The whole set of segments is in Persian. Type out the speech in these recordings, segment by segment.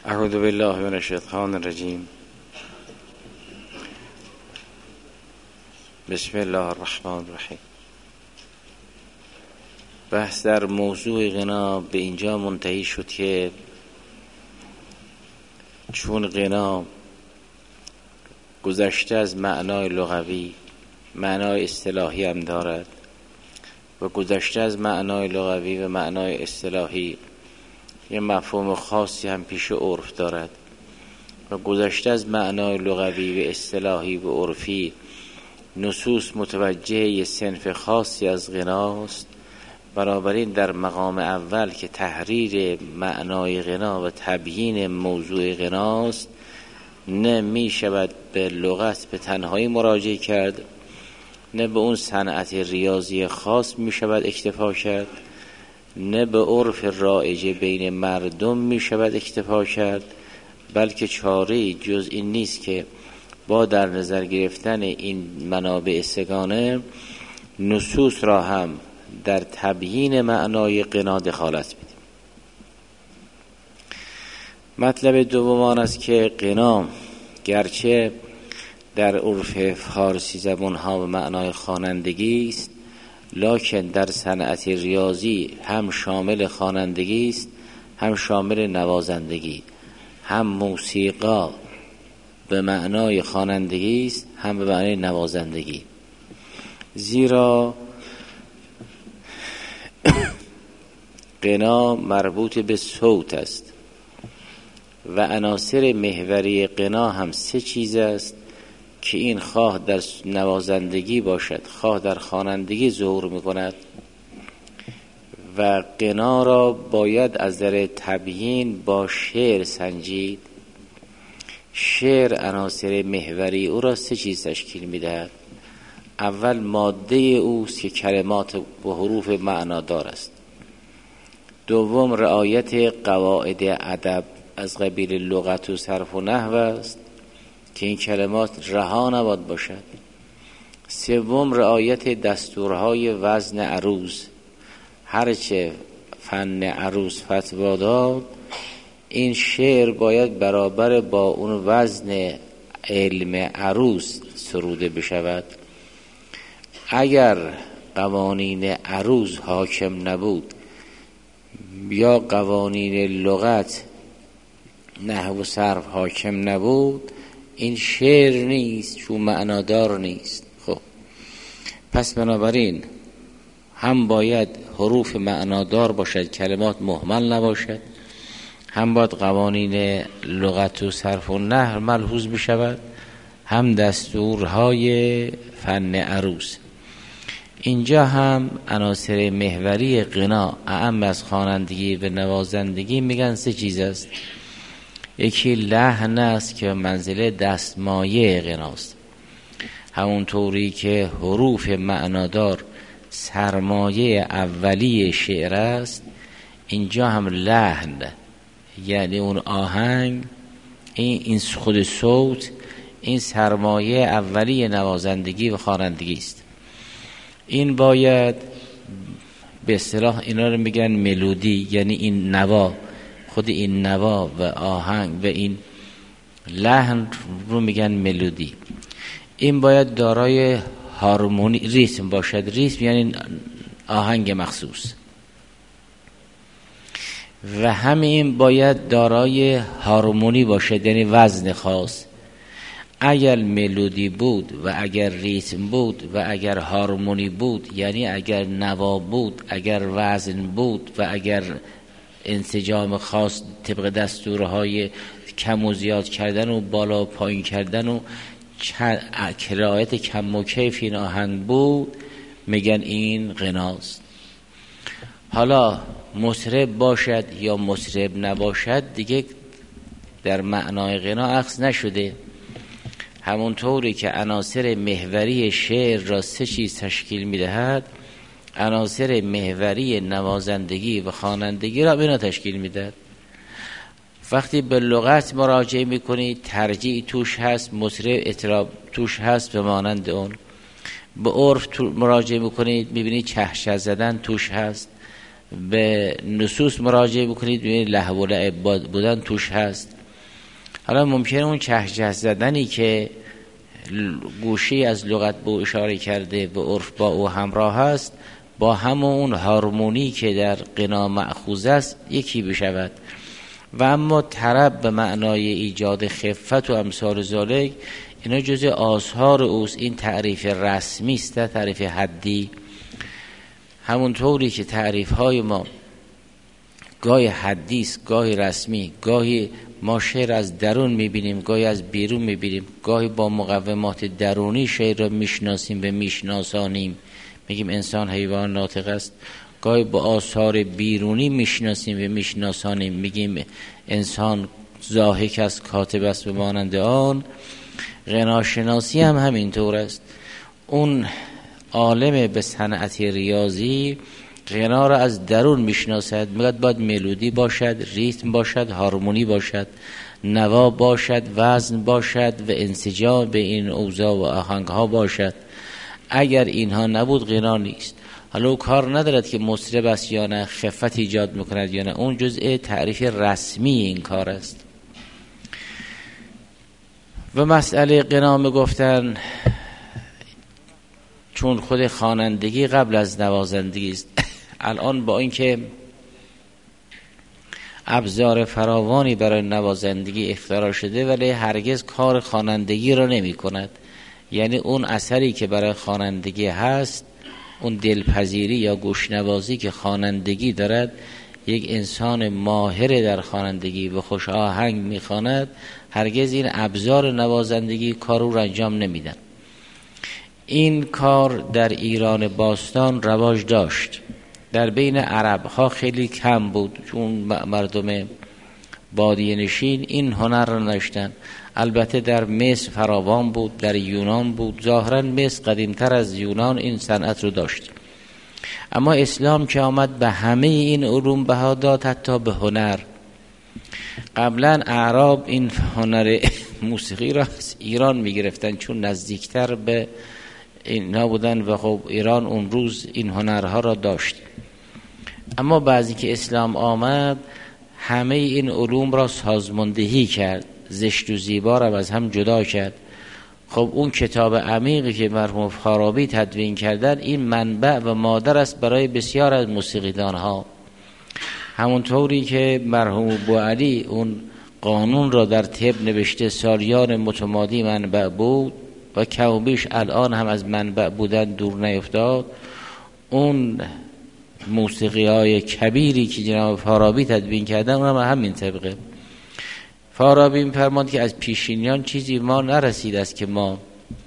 اعوذ بالله من الشیطان الرجیم. بسم الله الرحمن الرحیم. بحث در موضوع غنا به اینجا منتهی شد که چون غنا گذشته از معنای لغوی، معنای اصطلاحی هم دارد و گذشته از معنای لغوی و معنای اصطلاحی یه مفهوم خاصی هم پیش عرف دارد و گذشته از معنای لغوی و اصطلاحی و عرفی نصوص متوجه یه صنف خاصی از غناست. بنابراین در مقام اول که تحریر معنای غنا و تبیین موضوع غناست، نه می شود به لغت به تنهایی مراجعه کرد، نه به اون صنعت ریاضی خاص می شود اکتفا کرد، نه به عرف رایج بین مردم می شود اکتفا کرد، بلکه چاره‌ای جز این نیست که با در نظر گرفتن این منابع سگانه نصوص را هم در تبیین معنای غنا دخالت بدیم. مطلب دوم آن است که غنا گرچه در عرف فارسی زبان‌ها و معنای خوانندگی است، لکن در صنعت ریاضی هم شامل خوانندگی است، هم شامل نوازندگی، هم موسیقا به معنای خوانندگی است، هم به معنای نوازندگی. زیرا غنا مربوط به صوت است و عناصر محوری غنا هم سه چیز است که این خواه در نوازندگی باشد، خواه در خوانندگی ظهور می‌کند و غنا را باید از در تبیین با شعر سنجید. شعر عناصر محوری او را سه چیز تشکیل می‌دهد. اول ماده اوست که کلمات و حروف معنادار است. دوم رعایت قواعد ادب از قبیل لغت و صرف و نحو است که این کلمات رها نباید باشد. سوم رعایت دستورهای وزن عروض، هرچه فن عروض فتوا داد این شعر باید برابر با اون وزن علم عروض سروده بشود. اگر قوانین عروض حاکم نبود یا قوانین لغت نحو و صرف حاکم نبود، این شعر نیست، چون معنادار نیست. خب پس بنابراین هم باید حروف معنادار باشد، کلمات مهمل نباشد، هم باید قوانین لغت و صرف و نحو ملحوظ بشود، هم دستورهای فن عروض. اینجا هم عناصر محوری غنا اعم از خوانندگی و نوازندگی میگن سه چیز است. یکی لحن است که منزله دستمایه غناست، همونطوری که حروف معنادار سرمایه اولی شعر است، اینجا هم لحن یعنی اون آهنگ، این خود صوت، این سرمایه اولی نوازندگی و خوانندگی است. این باید به اصطلاح اینا رو میگن ملودی، یعنی این نوا، خود این نوا و آهنگ و این لحن رو میگن ملودی. این باید دارای هارمونی ریتم باشد. ریتم یعنی آهنگ مخصوص و همین باید دارای هارمونی باشد، یعنی وزن خاص. اگر ملودی بود و اگر ریتم بود و اگر هارمونی بود، یعنی اگر نوا بود، اگر وزن بود و اگر انسجام خاص طبق دستورهای کم و زیاد کردن و بالا و پایین کردن و رعایت کم و کیف این آهنگ بود، میگن این غناست. حالا مطرب باشد یا مطرب نباشد دیگه در معنای غنا اخذ نشده. همونطوری که عناصر محوری شعر را سه چیز تشکیل میدهد، عناصر محوری نوازندگی و خوانندگی را بنا تشکیل میدهد. وقتی به لغت مراجعه میکنید ترجیع توش هست، مطرب اطراب توش هست به مانند اون. به عرف مراجعه میکنید میبینید چهچه زدن توش هست. به نصوص مراجعه بکنید ببینید لهو و لعب بودن توش هست. حالا ممکنه اون چهچه زدنی که گوشی از لغت به اشاره کرده و عرف با او همراه هست با همون هارمونی که در غنا مأخوذ است یکی بشود. و اما طرب به معنای ایجاد خفت و امثال ذالک اینا جزء آثار اوست. این تعریف رسمی است، تعریف حدی. همونطوری که تعریف های ما گاهی حدی است، گاهی رسمی، گاهی ما شعر از درون میبینیم، گاهی از بیرون میبینیم، گاهی با مقومات درونی شعر را میشناسیم و میشناسانیم، میگیم انسان حیوان ناطق است. گاهی با آثار بیرونی میشناسیم و میشناسانیم، میگیم انسان ضاحک است، کاتب است به مانند آن. غناشناسی هم همینطور است. اون عالم به صنعت ریاضی غنا را از درون میشناسد، میگه باید ملودی باشد، ریتم باشد، هارمونی باشد، نوا باشد، وزن باشد و انسجام به این اوضاع و آهنگ ها باشد. اگر اینها نبود غنا نیست. حالا او کار ندارد که مطرب است یا نه، خفت ایجاد میکند یا نه، اون جزء تعریف رسمی این کار است. و مسئله غنا میگفتن چون خود خوانندگی قبل از نوازندگی است. الان با اینکه ابزار فراوانی برای نوازندگی اختراع شده ولی هرگز کار خوانندگی را نمی کند. یعنی اون اثری که برای خوانندگی هست، اون دلپذیری یا گوشنوازی که خوانندگی دارد، یک انسان ماهر در خوانندگی و خوش آهنگ میخواند، هرگز این ابزار نوازندگی کار او را انجام نمیدن. این کار در ایران باستان رواج داشت، در بین عرب ها خیلی کم بود، چون مردم بادیه نشین این هنر را نداشتن. البته در مصر فراوان بود، در یونان بود، ظاهرا مصر قدیمتر از یونان این صنعت رو داشت. اما اسلام که آمد به همه این علوم بها داد، حتی به هنر. قبلا اعراب این هنر موسیقی را از ایران می گرفتن چون نزدیکتر به اینا بودن و خب ایران اون روز این هنرها را داشت. اما بعضی که اسلام آمد همه این علوم را سازماندهی کرد، زشت و زیبا را از هم جدا کرد. خب اون کتاب عمیقی که مرحوم فارابی تدوین کردن، این منبع و مادر است برای بسیار از موسیقیدان ها. همونطوری که مرحوم بوعلی اون قانون را در طب نوشته، سالیان متمادی منبع بود و کم و بیش الان هم از منبع بودن دور نیفتاد. اون موسیقی های کبیری که جناب فارابی تدوین کردن اونم همین طبقه. فارابی می‌فرماند که از پیشینیان چیزی ما نرسید است که ما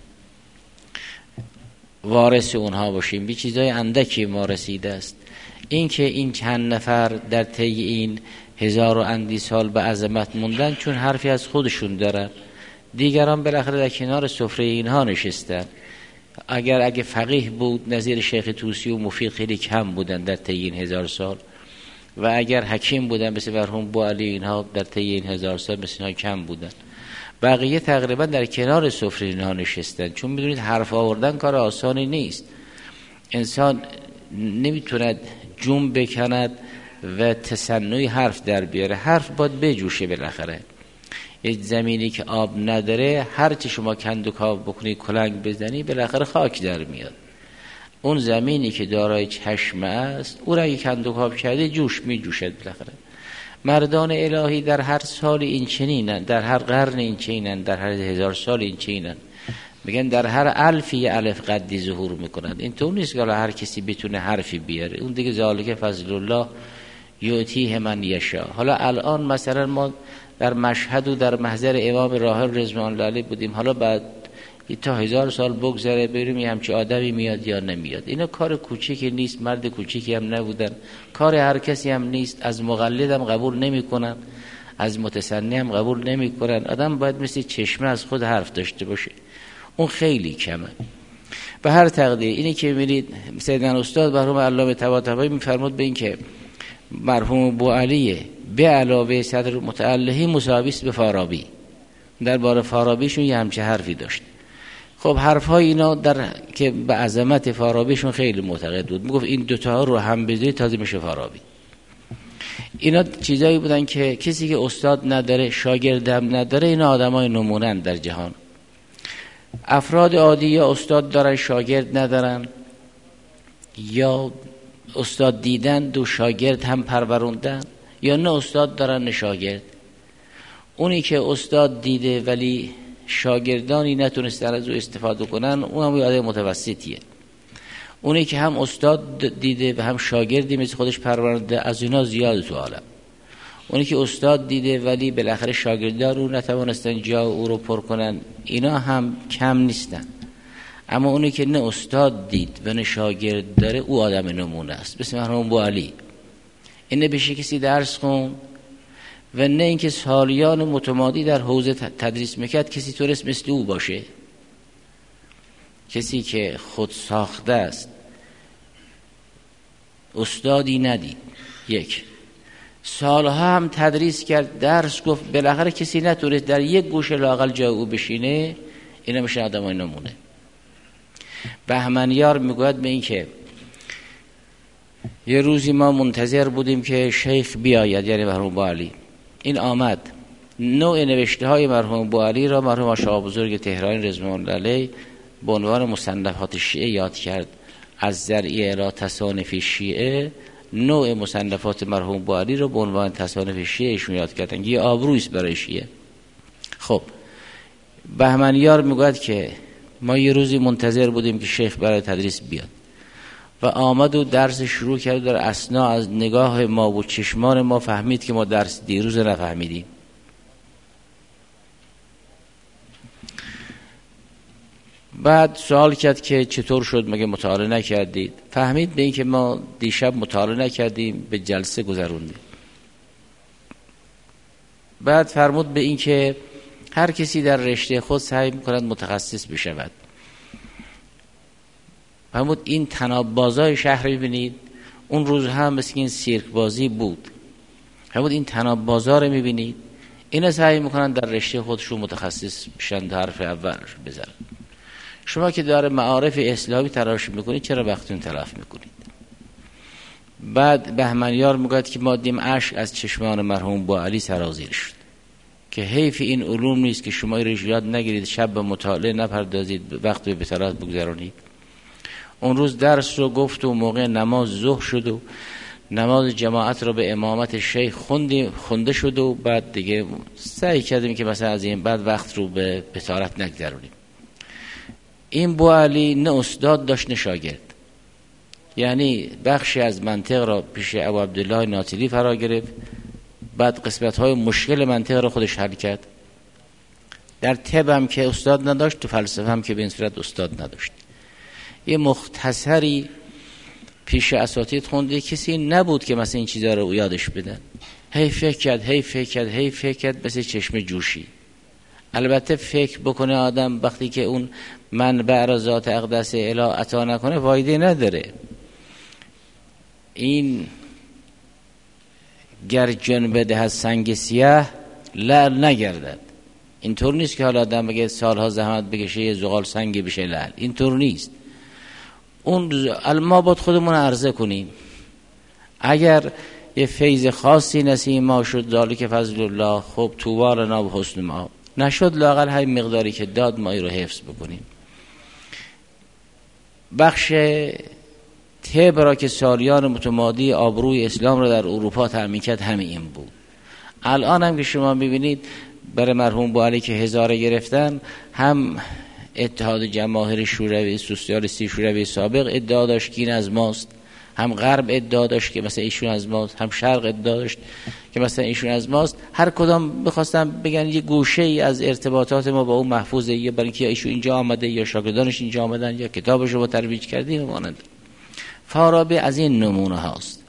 وارث اونها باشیم، بی چیزای اندکی ما رسیده است. این که این چند نفر در طی این 1000 و اندی سال به عظمت موندن چون حرفی از خودشون دارن، دیگران بالاخره در کنار سفره اینها نشستن. اگه فقیه بود نظیر شیخ طوسی و مفید خیلی کم بودن در طی این 1000 سال، و اگر حکیم بودن مثل مرحوم بوعلی اینها در طی این 1000 سال مثل اینها کم بودن. بقیه تقریبا در کنار سفره اینها نشستن، چون میدونید حرف آوردن کار آسانی نیست. انسان نمیتوند جون بکند و تصنعی حرف در بیاره. حرف باید بجوشه بالاخره. یک زمینی که آب نداره هر چی شما کندوکاو بکنی کلنگ بزنی بالاخره خاک در میاد. اون زمینی که دارای چشمه است او را اگه کندوکاو کرده جوش می جوشد بالاخره. مردان الهی در هر سال این چنینن، در هر قرن این چنینن، در هر 1000 سال این چنینن. میگن در هر الفی یه الف قدی ظهور میکنن. این تو نیست که هر کسی بتونه حرفی بیاره، اون دیگه ذالک فضل الله یؤتیه من یشاء. حالا الان مثلا ما در مشهد و در محضر امام راحل رضوان الله علیه بودیم، حالا بعد تا 1000 سال بگذره ببینیم یه همچی آدمی میاد یا نمیاد. اینا کار کوچیکی نیست، مرد کوچیکی هم نبودن، کار هر کسی هم نیست. از مقلد هم قبول نمیکنن، از متصنع هم قبول نمیکنن. آدم باید مثل چشمه از خود حرف داشته باشه، اون خیلی کمه. به هر تقدیر اینی که میبینید سیدنا استاد مرحوم علامه طباطبایی میفرمود به این که مرحوم بوعلی به علاوه صدر متعلهی مساوی است به فارابی. درباره فارابیشون یه همچه حرفی داشت. خب حرفهای اینا در که به عظمت فارابیشون خیلی معتقد بود، میگفت این دوتا رو هم بذاری تازه میشه فارابی. اینا چیزایی بودن که کسی که استاد نداره، شاگردم نداره، اینا آدمای نمونه‌اند در جهان. افراد عادی یا استاد دارن شاگرد ندارن، یا استاد دیدن دو شاگرد هم پروروندن، یا نه استاد دارن نه شاگرد. اونی که استاد دیده ولی شاگردانی نتونستن از او استفاده کنن، اون هم آدم متوسطیه. اونی که هم استاد دیده و هم شاگردی مثل خودش پرورده، از اینا زیاد تو عالم. اونی که استاد دیده ولی بالاخره شاگردان رو نتوانستن جا او رو پر کنن، اینا هم کم نیستن. اما اونی که نه استاد دید و نه شاگرد داره، او آدم نمونه است. مثل مرحوم ابوعلی، این نه بشه کسی درس خون و نه اینکه سالیان متمادی در حوزه تدریس میکرد کسی تونست مثل او باشه. کسی که خود ساخته است، استادی ندید، یک سالها هم تدریس کرد، درس گفت، بالاخره کسی نتونست در یک گوشه لااقل جای او بشینه، اینا میشه آدمای نمونه. بهمنیار میگوید به این که یه روزی ما منتظر بودیم که شیخ بیاید، یعنی مرحوم ابوعلی. این آمد. نوع نوشته های مرحوم ابوعلی را مرحوم شاه بزرگ تهرانی رضوان الله علیه به عنوان مصنفات شیعه یاد کرد. از ذریعه الی تصانیف شیعه، نوع مصنفات مرحوم ابوعلی را به عنوان تصانیف شیعه ایشون یاد کردن. یه آبرویی است برای شیعه. خب بهمنیار میگوید که ما یه روزی منتظر بودیم که شیخ برای تدریس بیاد و آمد و درس شروع کرد. در اثنا از نگاه ما و چشمان ما فهمید که ما درس دیروز نفهمیدیم. بعد سوال کرد که چطور شد، مگه مطالعه نکردید؟ فهمید به این که ما دیشب مطالعه نکردیم، به جلسه گذروندیم. بعد فرمود به این که هر کسی در رشته خود سعی می‌کند متخصص بشود. فرمود این طناب بازای شهر می‌بینید، اون روز هم مثل این سیرک بازی بود. فرمود این طناب بازا رو می‌بینید، اینا سعی می‌کنن در رشته خودشون متخصص بشن، تا حرف اول بزنن. شما که داره معارف اسلامی تلاش میکنید، چرا وقتتون تلف میکنید؟ بعد بهمنیار میگوید که ما دیم اشک از چشمان مرحوم ابوعلی سرازیر شد که حیف این علوم نیست که شما رو یاد نگیرید، شب به مطالعه نپردازید، وقت به بتالات بگذرونید. اون روز درس رو گفت و موقع نماز ظهر شد و نماز جماعت رو به امامت شیخ خونده شد و بعد دیگه سعی کردیم که مثلا از این بعد وقت رو به بتالات نگذرونیم. این ابوعلی نه استاد داشت نه شاگرد، یعنی بخشی از منطق را پیش ابو عبدالله ناطلی فرا گرفت، بعد قسمت‌های مشکل منطق را خودش حل کرد. در طب هم که استاد نداشت، تو فلسفه هم که به این صورت استاد نداشت. یه مختصری پیش اساتید خونده، کسی نبود که مثلا این چیزا رو یادش بدن. هی فکر کرد مثل چشم جوشی. البته فکر بکنه آدم وقتی که اون منبع را ذات اقدس اله عطا نکنه فایده نداره. این گر جان بدهد سنگ سیاه لعل نگردد. اینطور نیست که حالا آدم بگه سالها زحمت بکشه یه زغال سنگی بشه لعل، اینطور نیست. اون ما باید خودمون عرضه کنیم. اگر یه فیض خاصی نصیب ما شد، ذالک فضل الله، خب طوبی لنا و حسن مآب. نشد لااقل های مقداری که داد ما ای رو حفظ بکنیم. بخش طب را که سالیان متمادی آبروی اسلام را در اروپا تأمین کرد همین این بود. الان هم که شما میبینید برای مرحوم ابوعلی که هزاره گرفتن، هم اتحاد جماهیر شوروی سوسیالیستی شوروی سابق ادعا داشت که این از ماست، هم غرب ادعا داشت که مثلا ایشون از ماست، هم شرق ادعا داشت که مثلا ایشون از ماست. هر کدام بخواستم بگن یه گوشه ای از ارتباطات ما با اون محفوظه، یا برای اینکه ایشون اینجا آمده یا شاگردانش اینجا آمدن یا کتابش رو ترویج کردیم مانند. فارابی از این نمونه هاست.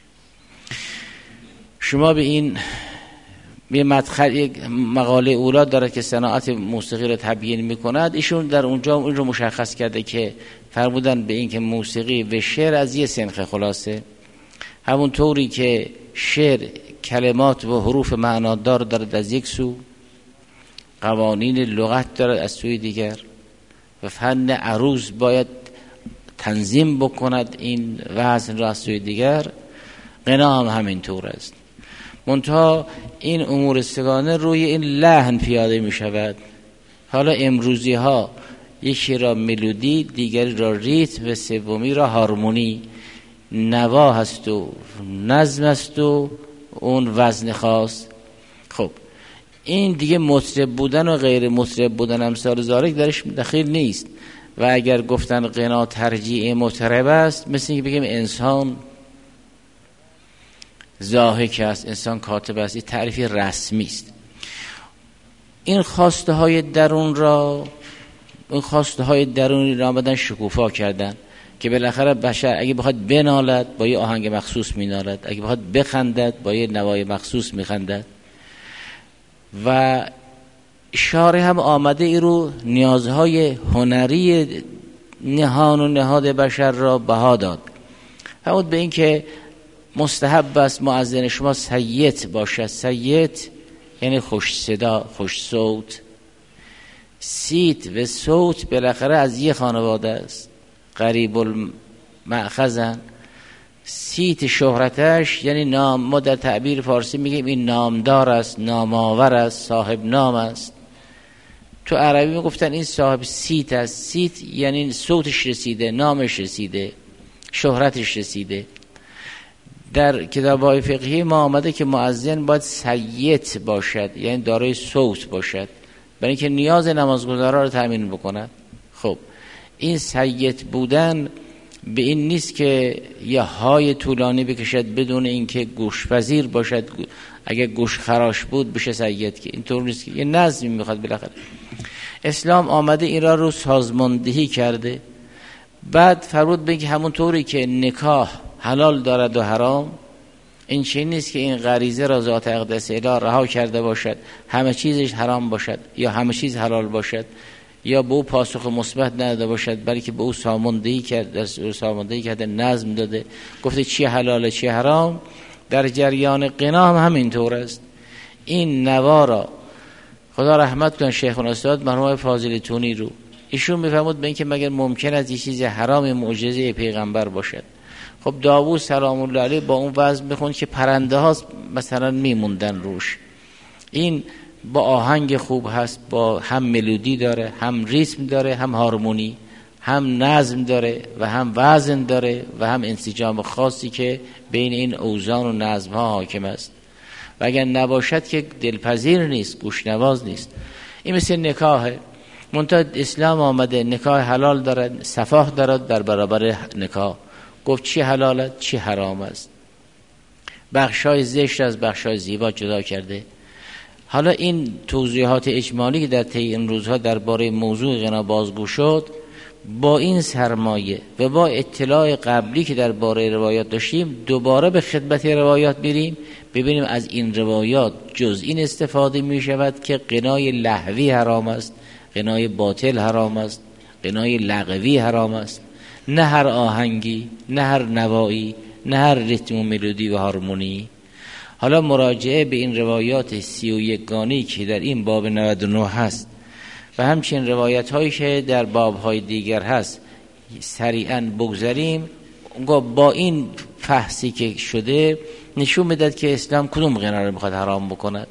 شما به این یه مدخل، یک مقاله اولاد داره که صناعت موسیقی رو تبیین میکند. ایشون در اونجا این رو مشخص کرده که فرمودن به این که موسیقی و شعر از یه سنخ خلاصه، همون طوری که شعر کلمات و حروف معنادار دارد از یک سو، قوانین لغت دارد از سوی دیگر، و فن عروض باید تنظیم بکند این وزن را از سوی دیگر. غنا هم همین طور است. منتها این امور سگانه روی این لحن پیاده می شود. حالا امروزی ها یکی را ملودی، دیگری را ریتم و سومی را هارمونی، نوا هست و نظم هست و اون وزن خاص. خب این دیگه مطرب بودن و غیر مطرب بودن امثال ذالک درش دخیل نیست. و اگر گفتن غنا ترجیع مطرب است، مثل اینکه بگیم انسان ضاحک است، انسان کاتب است. این تعریفی رسمی است. این خواسته های درون را، این خواسته های درونی را آمدن شکوفا کردن که بالاخره بشر اگه بخواد بنالد با یه آهنگ مخصوص مینالد، اگه بخواد بخندد با یه نوای مخصوص میخندد. و شارع هم آمده ای رو نیازهای هنری نهان و نهاد بشر را بها داد. فرمود به این که مستحب است مؤذن شما سیت باشد. سیت یعنی خوش صدا، خوش صوت. سیت و صوت بالاخره از یه خانواده است، قریب المأخذن. سیت شهرتش یعنی نام، ما در تعبیر فارسی میگیم این نامدار است، نامآور است، صاحب نام است. تو عربی میگفتن این صاحب سیت است. سیت یعنی صوتش رسیده، نامش رسیده، شهرتش رسیده. در کتاب‌های فقهی ما آمده که مؤذن باید سیت باشد، یعنی دارای صوت باشد، برای اینکه نیاز نمازگزارا رو تامین بکند. خب این سیت بودن به این نیست که یه های طولانی بکشد بدون اینکه گوشپذیر باشد. اگه گوش خراش بود بشه سیت، که اینطور نیست، که یه نظمی میخواد. بالاخره اسلام آمده این را رو سازماندهی کرده. بعد فرمود بگه همون طوری که نکاح حلال دارد و حرام، این چیز نیست که این غریزه را ذات اقدس اله رها کرده باشد، همه چیزش حرام باشد یا همه چیز حلال باشد، یا به او پاسخ مثبت نداده باشد، بلکه به او ساماندهی کرده، نظم داده، گفته چی حلاله چی حرام. در جریان غنا هم همینطور است. این نوا را خدا رحمت کنه شیخ استاد مرحوم فاضل تونی رو، ایشون میفهمود به این که مگر ممکن است یه چیز حرام معجزه پیغمبر باشد. خب داوود سلام الله علیه با اون وزن بخوند که پرنده ها مثلا میموندن روش. این با آهنگ خوب هست، با هم ملودی داره، هم ریتم داره، هم هارمونی، هم نظم داره و هم وزن داره و هم انسجام خاصی که بین این اوزان و نظم ها حاکم است. و اگر نباشد که دلپذیر نیست، گوشنواز نیست. این مثل نکاحه. منتها اسلام آمده نکاح حلال دارد، صفاح دارد در برابر نکاح. گفت چی حلاله چی حرام است، بخشای زشت از بخشای زیبا جدا کرده. حالا این توضیحات اجمالی که در طی این روزها درباره موضوع غنا بازگو شد، با این سرمایه و با اطلاع قبلی که درباره روایات داشتیم، دوباره به خدمت روایات میریم ببینیم از این روایات جز این استفاده می شود که غنای لهوی حرام است، غنای باطل حرام است، غنای لغوی حرام است. نه هر آهنگی، نه هر نوایی، نه هر ریتم و ملودی و هارمونی. حالا مراجعه به این روایات 31 گانه‌ای که در این باب 99 هست و همچنین روایت هایی که در باب های دیگر هست سریعا بگذاریم. با این فحصی که شده نشون میداد که اسلام کدوم غنا رو میخواد حرام بکند.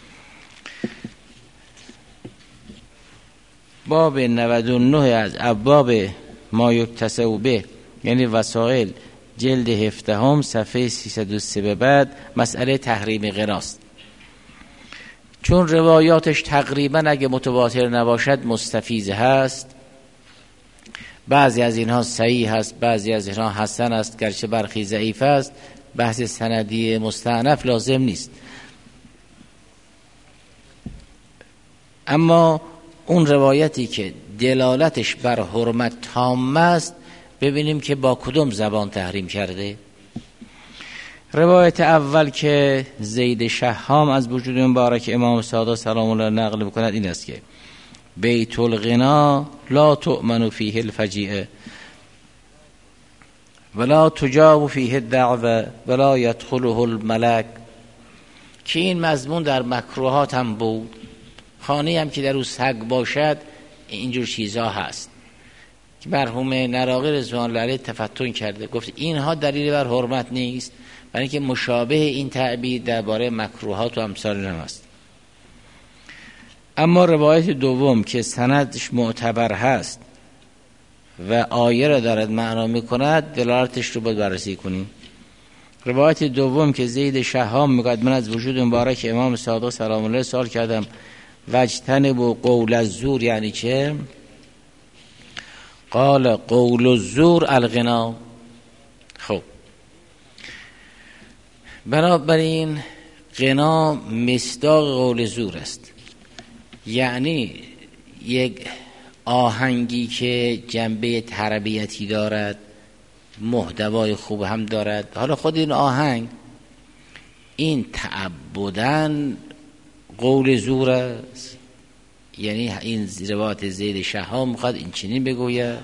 باب 99 از ابواب ما یکتسب به، یعنی وسائل، جلد 17 صفحه 303 به بعد مسئله تحریم غناست. چون روایاتش تقریبا اگه متواتر نباشد مستفیض هست، بعضی از اینها صحیح هست، بعضی از اینها حسن است، گرچه برخی ضعیف است. بحث سندی مستأنف لازم نیست، اما اون روایتی که دلالتش بر حرمت تام است ببینیم که با کدوم زبان تحریم کرده. روایت اول که زید شهام از وجود مبارک امام صادق سلام الله نقل بکند این است که بیت الغنا لا تؤمن فیه الفجیعه ولا تجاب فیه الدعوه ولا یدخله الملک، که این مضمون در مکروهات هم بود. خانه هم که در او سگ باشد اینجور چیزها هست که مرحوم نراقی رضوان الله علیه تفتن کرده، گفت اینها دلیل بر حرمت نیست. برای اینکه مشابه این تعبیر درباره مکروهات و امثال هم هست. اما روایت دوم که سندش معتبر هست و آیه را دارد معنا میکند، دلالتش رو باید بررسی کنیم. روایت دوم که زید شهام میگوید من از وجود مبارک امام صادق سلام الله سوال کردم واجتنبوا قول الزور، یعنی چه؟ قال قول الزور الغنا. خب بنابراین غنا مصداق قول زور است، یعنی یک آهنگی که جنبه تربیتی دارد، محتوای خوب هم دارد. حالا خود این آهنگ این تعبداً قول زور است، یعنی این روایت زید شهام میخواد این چنین بگوید،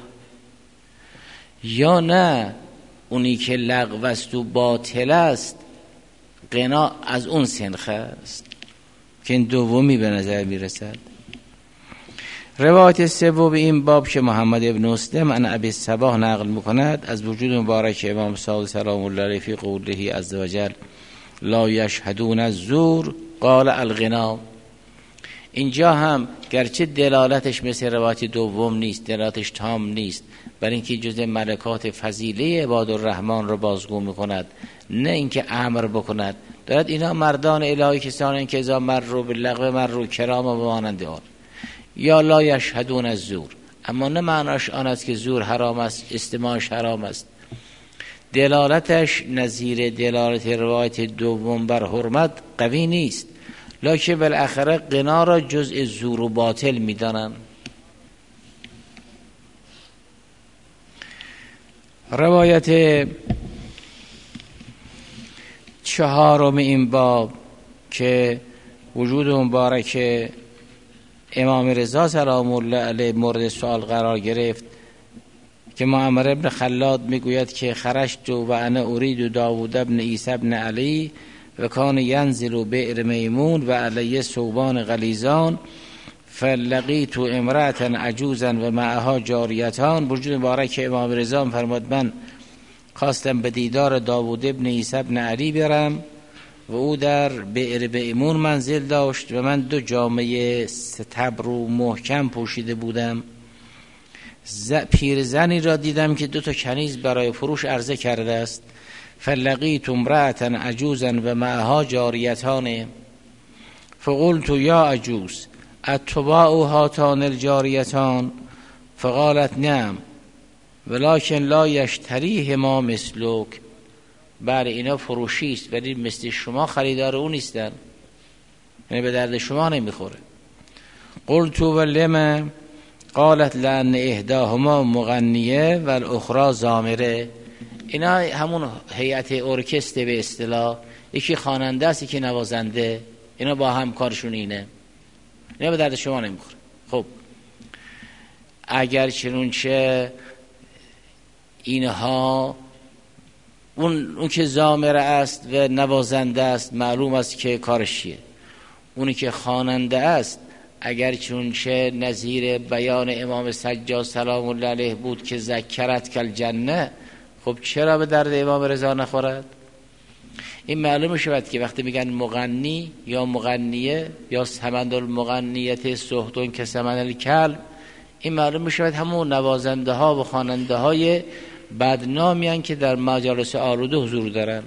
یا نه اونی که لغو است و باطل است غنا از اون سنخ است که این دومی به نظر میرسد. روایت سوم این باب که محمد ابن مسلم عن ابی الصباح نقل میکند از وجود مبارک امام صادق سلام الله علیه فی قوله عز وجل لا یشهدون الزور قال الغنا. اینجا هم گرچه دلالتش مثل روایت دوم نیست، دلالتش تام نیست، برای اینکه جزء ملکات فضیله عباد الرحمن رو بازگو میکند، نه اینکه امر بکند. دارد اینا مردان الهی کسانی که اذا مروا باللغو مروا کراما و مانند آن. یا لا یشهدون الزور، اما نه معناش آن است که زور حرام است، استماعش حرام است. دلالتش نظیر دلالت روایت دوم بر حرمت قوی نیست، لکن بالاخره غنا را جزء زور و باطل میدانند. روایت چهارم این باب که وجود مبارک امام رضا سلام الله علیه مورد سوال قرار گرفت که معمر ابن خلاد میگوید که خرجت و انا ارید داوود ابن عیسی ابن علی و کان ینزل بئر میمون و علیه ثوبان غلیظان فلقیت امرأة عجوزا و معها جاریتان. وجود مبارک امام رضا فرمود من خواستم به دیدار داوود ابن عیسی ابن علی برم و او در بئر میمون منزل داشت و من 2 جامه ستبر محکم پوشیده بودم. پیرزنی را دیدم که 2 کنیز برای فروش عرضه کرده است. فلقیت امرأة عجوزا و معها جاریتان فقلت یا عجوز اتباع هاتان الجاریتان؟ فقالت نعم ولکن لا یشتریهما مثلک. بله اینا فروشی است ولی مثل شما خریدار اون نیستن، یعنی به درد شما نمیخوره. قلت ولما؟ قالت لان احداهما مغنیه و الاخرى زامره. اینا همون هیئت ارکستر به اصطلاح، یکی خواننده است یکی نوازنده، اینا با هم کارشون اینه، اینا به درد شما نمیخوره. خب اگر چنونچه اینها اون که زامره است و نوازنده است معلوم است که کارش چیه، اونی که خواننده است اگر چونچه نظیر بیان امام سجاد سلام الله علیه بود که ذکرت کل جنه، خب چرا به درد امام رضا نخورد؟ این معلوم شود که وقتی میگن مغنی یا مغنیه یا سمند المغنیت سهتون که سمند الکلب، این معلوم شود همون نوازنده ها و خواننده های بدنامی هستند که در مجالس آلوده حضور دارن.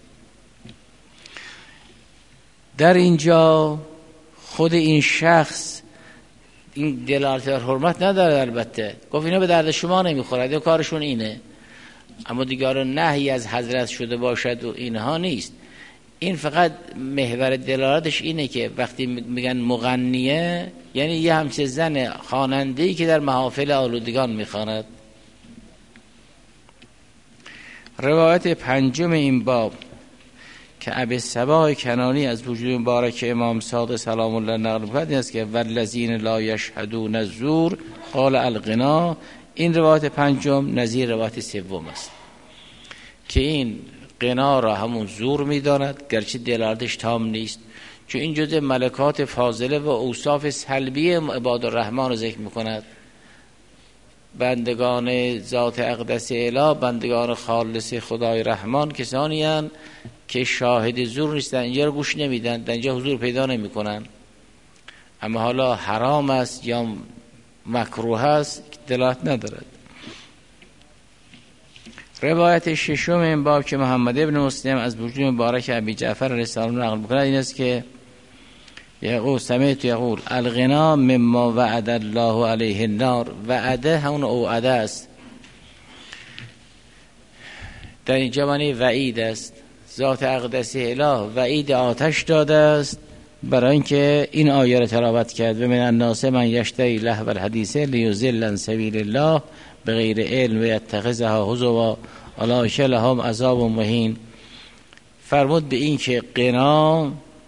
در اینجا خود این شخص این دلالت بر حرمت نداره، البته گفت اینا به درد شما نمیخورد یا کارشون اینه، اما دیگه نهی از حضرت شده باشد و اینها نیست. این فقط محور دلالتش اینه که وقتی میگن مغنیه یعنی یه همچه زن خواننده‌ای که در محافل آلودگان میخواند. روایت پنجم این باب که ابی الصباح کنانی از وجود مبارک امام صادق سلام الله نقل کرده است که والذین لا یشهدون الزور قال الغنا. این روایت پنجم نظیر روایت سوم است که این غنا را همون زور می‌داند، گرچه دلالتش تام نیست، چون این جزء ملکات فاضله و اوصاف سلبی عباد الرحمن رو ذکر می‌کند. بندگان ذات اقدس اله، بندگان خالص خدای رحمان کسانی هستند که شاهد زور نیستن، اینجا رو گوش نمیدن، در اینجا حضور پیدا نمی کنن. اما حالا حرام است یا مکروه است دلالت ندارد. روایت ششم این باب که محمد ابن مسلم از وجود مبارک ابی جعفر علیه السلام نقل می‌کند این است که یقول سمعت یقول الغنا مما وعد الله علیه النار. وعده همون اوعده است، در اینجا معنی وعید است. ذات اقدس اله وعید آتش داده است برای اینکه این آیه را تلاوت کرد و من الناس من یشتری لهو الحدیث لیضل عن سبیل الله بغیر علم و یتخذها هزوا اولئک لهم عذاب مهین. فرمود به این که غنا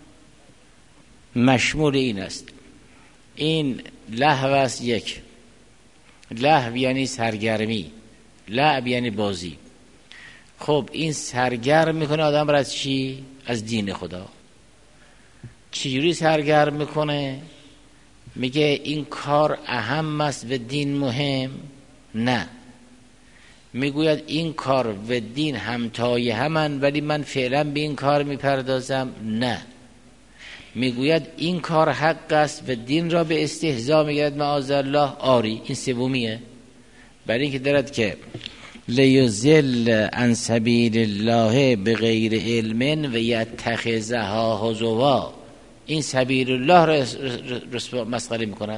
مشمول این است. این لهو است. یک لهو یعنی سرگرمی، لعب یعنی بازی. خب این سرگرم میکنه آدم را از چی؟ از دین خدا. چجوری سرگرم میکنه؟ میگه این کار اهم است و دین مهم؟ نه، میگوید این کار و دین همتای همن ولی من فعلا به این کار میپردازم؟ نه، میگوید این کار حق است و دین را به استهزا میگیرد معاذالله. آری، این سومیه. برای اینکه دارد که لیضل عن سبیل الله بغیر علم و یتخذها هزوا، این سبیل الله را مسخره میکند.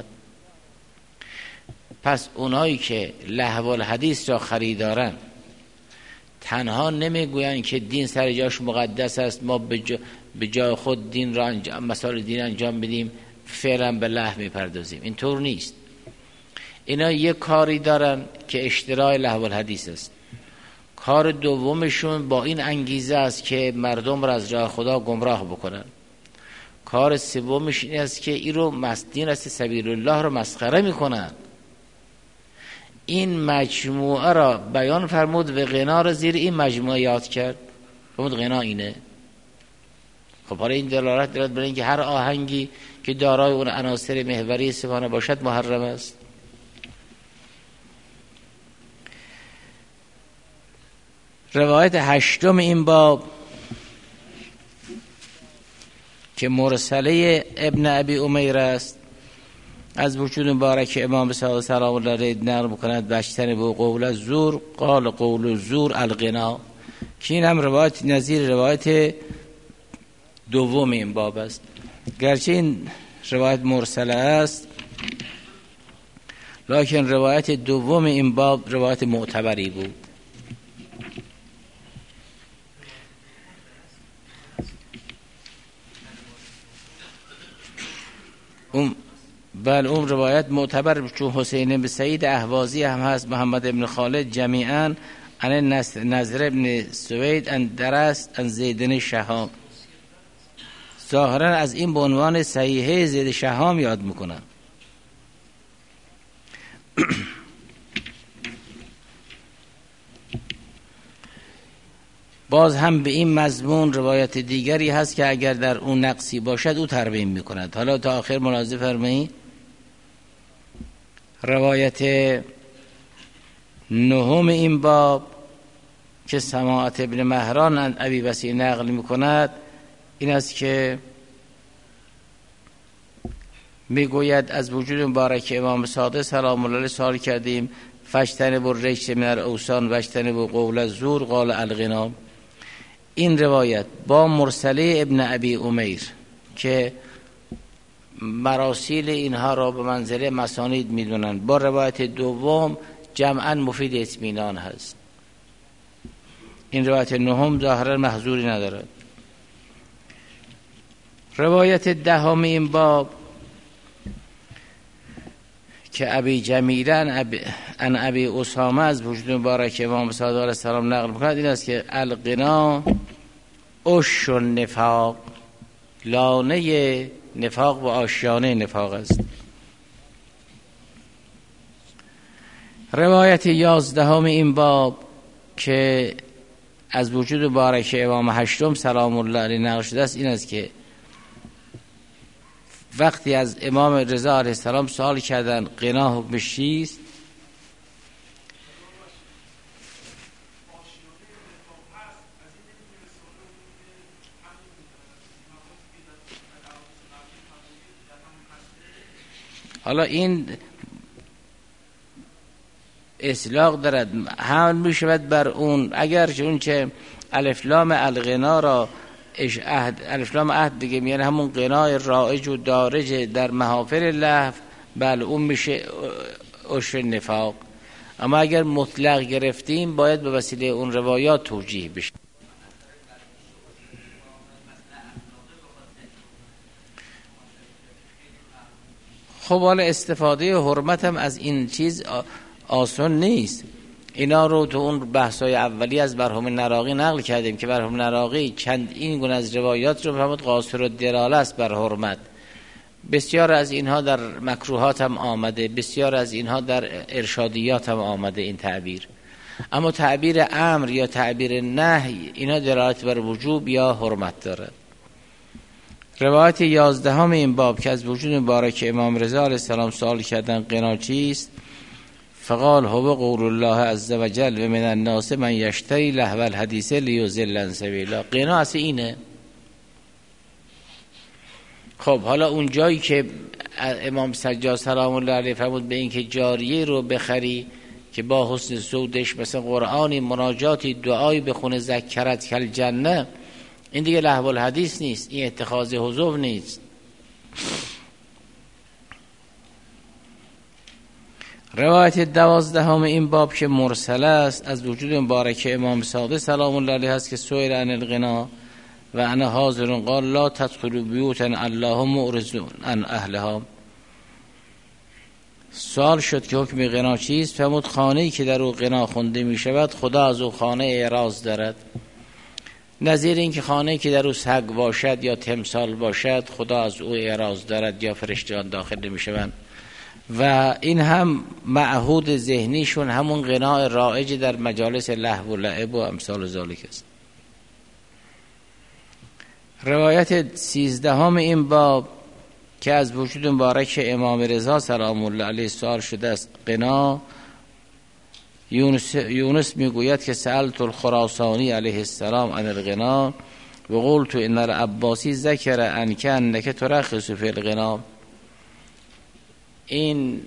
پس اونایی که لهو الحدیث را خریدارن تنها نمیگویند که دین سر جاش مقدس است، ما به جای خود دین را مسائل دین انجام بدیم، فعلا به لهو میپردازیم. اینطور نیست. اینا یک کاری دارن که اشتراع لهو الحدیث است. کار دومشون با این انگیزه است که مردم را از راه خدا گمراه بکنن. کار سومش این است که این رو دین است سبیل الله رو مسخره میکنن. این مجموعه را بیان فرمود و غنا را زیر این مجموعه یاد کرد. فرمود غنا اینه. خب حالا این دلالت دارد بر اینکه هر آهنگی که دارای اون عناصر محوری سبحانه باشد محرم است. روایت هشتم این باب که مرسله ابن ابی امیر است، از وجود مبارک امام صادق سلام الله علیه نقل می‌کند بشتن به قول الزور قال قول الزور الغنا، که این هم روایت نظیر روایت دوم این باب است. گرچه این روایت مرسله است لکن روایت دوم این باب روایت معتبری بود. اون روایت معتبر چون حسین بن سعید اهوازی هم هست، محمد ابن خالد جمیعاً عن نضر ابن سوید ان درست ان زید شهام. ظاهرا از این به عنوان صحیحه زید شهام یاد میکنن. باز هم به این مضمون روایت دیگری هست که اگر در اون نقصی باشد او ترمیم میکند. حالا تا آخر ملاحظه فرمایید. روایت نهم این باب که سماعت ابن مهران عن ابی وسیع نقل میکند این است که میگوید از وجود مبارک امام صادق سلام الله علیه سوال کردیم فاجتنبوا الرجس من الاوثان واجتنبوا قول الزور قال الغنا. این روایت با مرسله ابن ابی امیر که مراسیل اینها را به منزله مسانید میدونن، با روایت دوم جمعا مفید اطمینان هست. این روایت نهم ظاهرا محظوری ندارد. روایت دهم این باب که ابی جمیله ان ابی اسامه از وجود مبارک امام صادق علیه السلام نقل می‌کند این است که الغنا عش النفاق، لانه نفاق و آشیانه نفاق است. روایت 11 این باب که از وجود مبارک امام هشتم سلام الله علیه نقل شده است این است که وقتی از امام رضا علیه السلام سوال کردن غنا حکمش چیست، حالا این اطلاق دارد، هم میشود بر اون اگر اون چه الف لام الغنا را الف لام عهد دیگه، یعنی همون غنای رایج و دارج در محافل لهو، بله اون میشه عشر نفاق. اما اگر مطلق گرفتیم باید به وسیله اون روایات توجیه بشه. خب حالا استفاده حرمت هم از این چیز آسان نیست. اینا رو تو اون بحث‌های اولی از مرحوم نراقی نقل کردیم که مرحوم نراقی چند این گونه از روایات رو فهمید قاصر الدلاله است بر حرمت. بسیار از اینها در مکروهات هم آمده، بسیار از اینها در ارشادیات هم آمده این تعبیر. اما تعبیر امر یا تعبیر نهی اینا دلالت بر وجوب یا حرمت دارد. روایت 11 این باب که از وجود مبارک امام رضا علیه السلام سوال کردن غنا چیست؟ فقال هو قول الله عز وجل و من الناس من یشتری لهو الحدیث لیضل عن سبیل الله. غنا اصلا اینه. خب حالا اون جایی که امام سجاد سلام الله علیه فرمود به این که جاریه رو بخری که با حسن صوتش مثلا قرآنی مناجاتی دعایی بخونه ذکرت کل جنه، این دیگه لهو الحدیث نیست، این اتخاذ حضو نیست. روایت 12 این باب که مرسل است از وجود مبارک امام صادق سلام الله علیه است که سئل عن الغنا و انا حاضر قال لا تدخلوا بیوتا الله معرضون عن اهلها. سوال شد که حکم غنا چیست؟ فرمود خانه‌ای که در او غنا خونده می شود خدا از او خانه اعراض دارد. نظیر این که خانه‌ای که در او سگ باشد یا تمثال باشد خدا از او اعراض دارد یا فرشتگان داخل نمی شوند. و این هم معهود ذهنیشون همون غناء رایج در مجالس لهو و لعب و امثال ذالک است. روایت 13 این باب که از وجود مبارک امام رضا سلام الله علیه سوال شده است غنا، یونس میگوید که سألت الخراسانی علیه السلام عن الغنا و قلت ان العباسی ذکر انک انک ترخص فی الغنا. این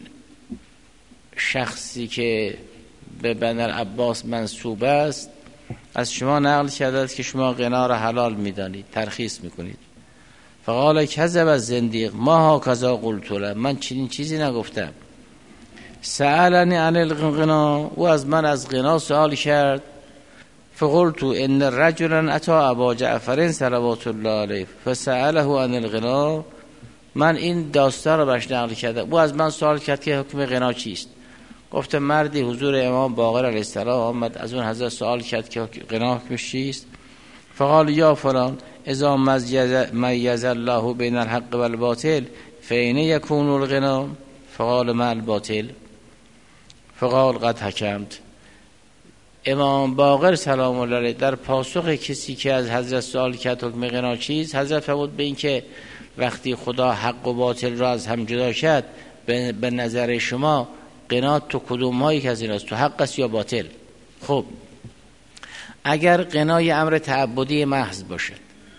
شخصی که به بنی العباس منسوب است از شما نقل کرده که شما غنا را حلال میدانید، ترخیص میکنید. فقال کذب الزندیق ما هکذا قلت له، من چنین چیزی نگفتم. سألنی عن الغنا، او از من از غنا سوال کرد. فقلت ان رجلا اتى ابا جعفر صلوات الله علیه فسأله عن الغنا، من این داستان رو بهش نقل کردم. او از من سوال کرد که حکم غنا چیست. گفتم مردی حضور امام باقر علیه السلام آمد، از اون حضرت سوال کرد که غنا حکمش چیست. فقال یا فلان اذا میز الله بین الحق والباطل فاین یکون الغنا؟ فقال ما الباطل؟ فقال قد حکمت. امام باقر سلام الله علیه در پاسخ کسی که از حضرت سوال کرد حکم غنا چیست، حضرت فرمود به این که وقتی خدا حق و باطل را از هم جدا کرد به نظر شما غنا تو کدوم هایی که از این است، تو حق است یا باطل؟ خب اگر غنای امر تعبدی محض باشد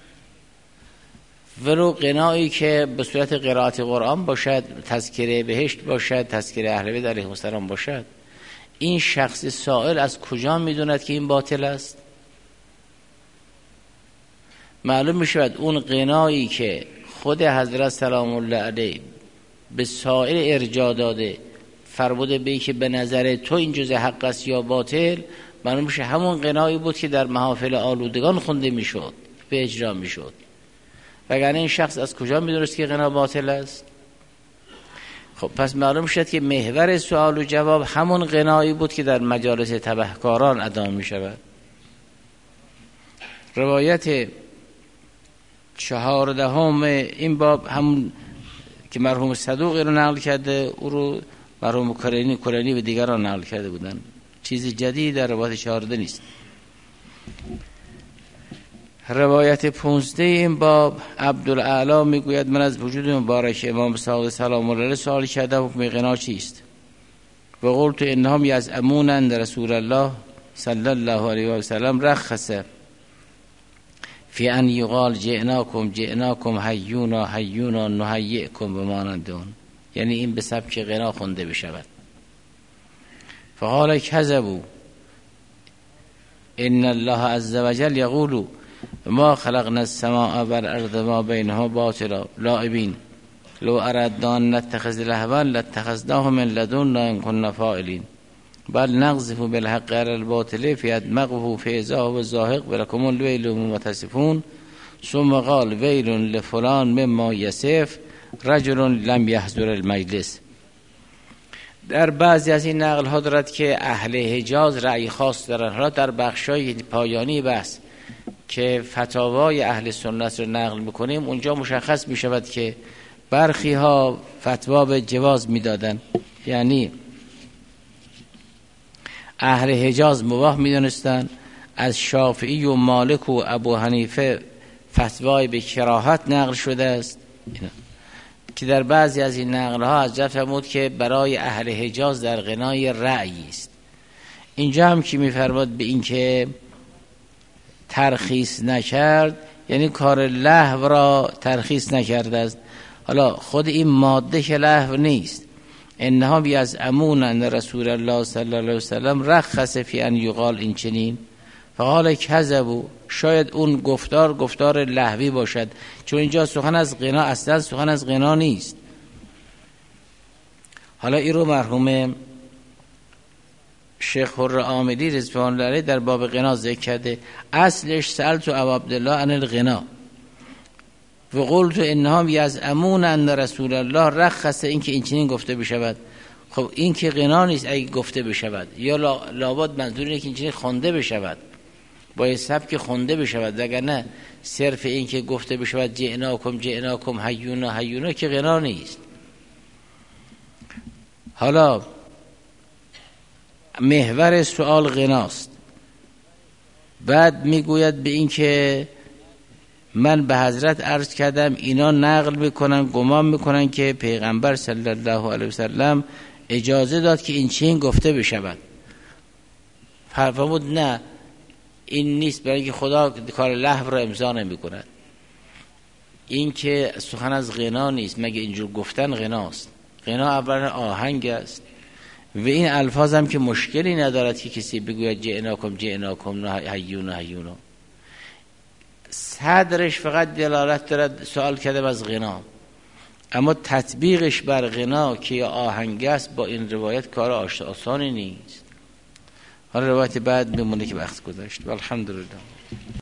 ولو غنایی که به صورت قرائت قرآن باشد، تذکره بهشت باشد، تذکره اهل بیت علیهم السلام باشد، این شخص سائل از کجا میدوند که این باطل است؟ معلوم میشود اون غنایی که خود حضرت سلام الله علیه به سائل ارجاع داده فرموده به که به نظر تو این جزء حق است یا باطل، معلوم میشه همون غنایی بود که در محافل آلودگان خونده میشد به اجرا میشد. وگرنه این شخص از کجا میدونست که غنا باطل است؟ خب پس معلوم شد که محور سوال و جواب همون غنایی بود که در مجالس تبهکاران ادا میشود. روایت 14 این باب همون که مرحوم صدوقی رو نقل کرده، او رو مرحوم کلینی و دیگران نقل کرده بودن، چیزی جدید در روایت 14 نیست. روایت 15 این باب عبدالاعلی میگوید من از وجود مبارک امام صادق سلام الله علیه سوال کردم حکم غنا چیست؟ و قلت انهم یزعمون ان رسول الله صلی الله علیه و سلم رخص فی ان یقال جئناکم حیونا حیونا نهیئکم بمانند اون. یعنی این به سبک غنا خونده بشود. فقال کذبوا ان الله عز وجل یقول ما خلقنا السماء والارض ما بینهما باطلا لاعبین لو اردنا ان نتخذ لهوا لاتخذناه من لدنا ان كنا فاعلین بل نقذف بالحق على الباطل فيدمغه فاذا هو زاهق ولكم الويل مما تصفون ثم قال ويل لفلان مما يصف رجل لم يحضر المجلس. در بعضی از این نقل ها دارد که اهل حجاز رأی خاص دارند. حالا در بخشای پایانی بحث که فتاوای اهل سنت رو نقل میکنیم اونجا مشخص میشود که برخی ها فتوا به جواز میدادن، یعنی اهل حجاز مباح میدونستن. از شافعی و مالک و ابو حنیفه فتوای به کراهت نقل شده است که در بعضی از این نقل ها حضرت فرمود که برای اهل حجاز در غنای رأی است. اینجا هم که میفرماد به این که ترخیص نکرد یعنی کار لهو را ترخیص نکرده است. حالا خود این ماده که لهو نیست، انها بیزعمون ان رسول الله صلی الله علیه وسلم رخص فی ان یقال این چنین فقال کذبوا، شاید اون گفتار لهوی باشد، چون اینجا سخن از غنا اصلا سخن از غنا نیست. حالا این رو مرحوم شیخ حر عاملی رضوان الله علیه در باب غنا ذکر کرده. اصلش سألت ابا عبدالله عن الغنا و قلت انهم یزعمون ان رسول الله رخص، این که این چنین گفته بشود. خب این که غنا نیست اگه گفته بشود، یا لابد منظور اینه که این چنین خوانده بشود، باید سبک خونده بشود، وگرنه صرف این که گفته بشود جئناکم حیونا که غنا نیست. حالا محور سوال غناست. بعد میگوید به این که من به حضرت عرض کردم اینا نقل میکنن گمان میکنن که پیغمبر صلی الله علیه وسلم اجازه داد که این چین گفته بشود. فرمود نه این نیست، برای اینکه خدا کار لهو را امضا نمی‌کند. این که سخن از غنا نیست، مگه اینجور گفتن غناست؟ غنا اولا آهنگ است و این الفاظ هم که مشکلی ندارد که کسی بگوید جئناکم حیونا. صدرش فقط دلالت دارد سوال کردم از غنا، اما تطبیقش بر غنا که آهنگ است با این روایت کار آسانی نیست. حالا روایت بعد میمونه که وقت گذاشت. والحمدلله.